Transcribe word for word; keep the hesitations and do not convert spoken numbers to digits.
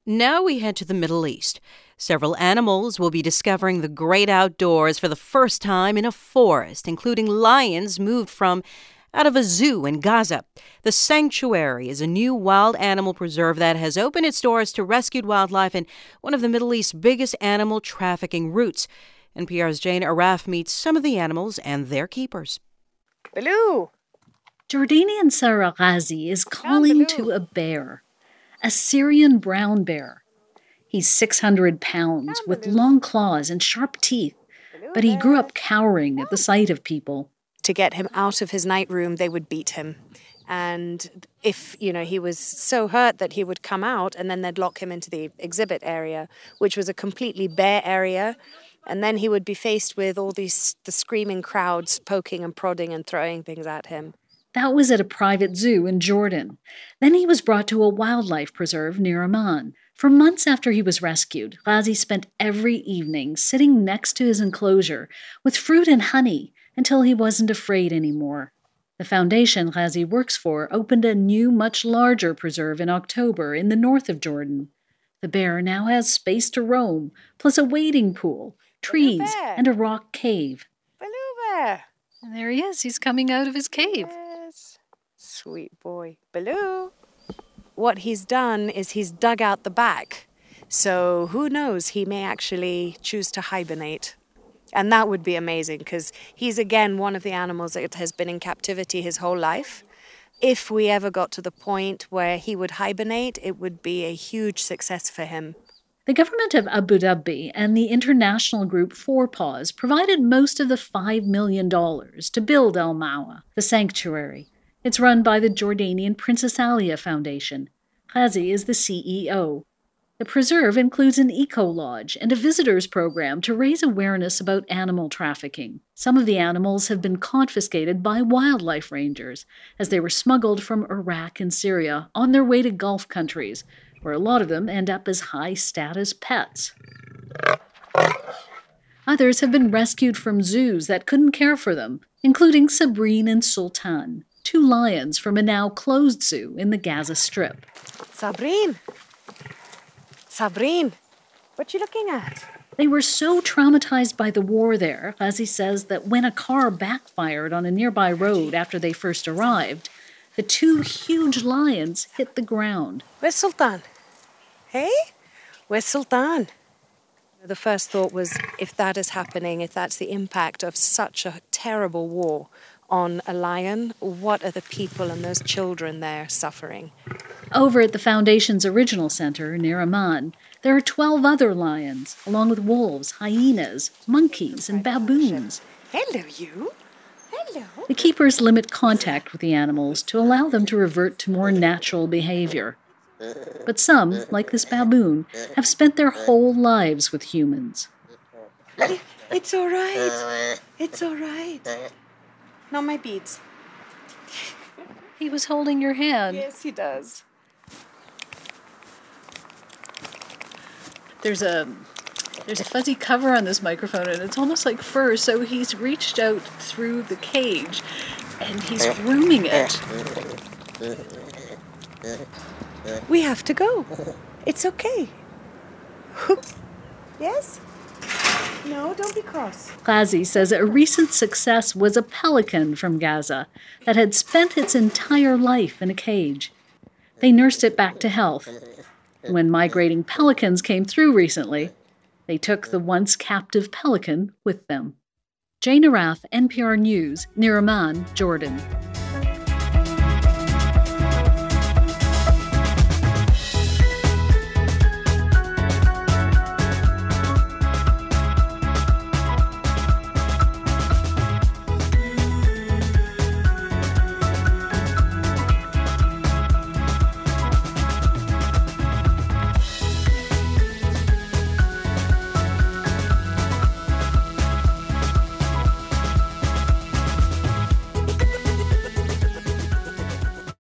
Now we head to the Middle East. Several animals will be discovering the great outdoors for the first time in a forest, including lions moved from out of a zoo in Gaza. The Sanctuary is a new wild animal preserve that has opened its doors to rescued wildlife in one of the Middle East's biggest animal trafficking routes. N P R's Jane Arraf meets some of the animals and their keepers. Baloo! Jordanian Sarah Ghazi is calling to a bear, a Syrian brown bear. He's six hundred pounds with long claws and sharp teeth, but he grew up cowering at the sight of people. To get him out of his night room, they would beat him. And if, you know, he was so hurt that he would come out, and then they'd lock him into the exhibit area, which was a completely bare area. And then he would be faced with all these the screaming crowds poking and prodding and throwing things at him. That was at a private zoo in Jordan. Then he was brought to a wildlife preserve near Amman. For months after he was rescued, Ghazi spent every evening sitting next to his enclosure with fruit and honey until he wasn't afraid anymore. The foundation Ghazi works for opened a new, much larger preserve in October in the north of Jordan. The bear now has space to roam, plus a wading pool, trees, and a rock cave. Baloo bear! And there he is. He's coming out of his cave. Yes. Sweet boy. Baloo! What he's done is he's dug out the back. So who knows, he may actually choose to hibernate. And that would be amazing because he's, again, one of the animals that has been in captivity his whole life. If we ever got to the point where he would hibernate, it would be a huge success for him. The government of Abu Dhabi and the international group Four Paws provided most of the five million dollars to build Al Mawa, the sanctuary. It's run by the Jordanian Princess Alia Foundation. Ghazi is the C E O. The preserve includes an eco-lodge and a visitors program to raise awareness about animal trafficking. Some of the animals have been confiscated by wildlife rangers as they were smuggled from Iraq and Syria on their way to Gulf countries, where a lot of them end up as high-status pets. Others have been rescued from zoos that couldn't care for them, including Sabrine and Sultan, two lions from a now closed zoo in the Gaza Strip. Sabrine! Sabrine! What you looking at? They were so traumatized by the war there, Ghazi says, that when a car backfired on a nearby road after they first arrived, the two huge lions hit the ground. Where's Sultan? Hey? Where's Sultan? The first thought was, if that is happening, if that's the impact of such a terrible war on a lion, what are the people and those children there suffering? Over at the Foundation's original center near Amman, there are twelve other lions, along with wolves, hyenas, monkeys, and baboons. Hello, you. Hello. The keepers limit contact with the animals to allow them to revert to more natural behavior. But some, like this baboon, have spent their whole lives with humans. It's all right. It's all right. Not my beads. He was holding your hand. Yes, he does. There's a there's a fuzzy cover on this microphone, and it's almost like fur, so he's reached out through the cage, and he's grooming it. We have to go. It's okay. Yes? No, don't be cross. Ghazi says a recent success was a pelican from Gaza that had spent its entire life in a cage. They nursed it back to health. When migrating pelicans came through recently, they took the once captive pelican with them. Jane Arraf, N P R News, near Amman, Jordan.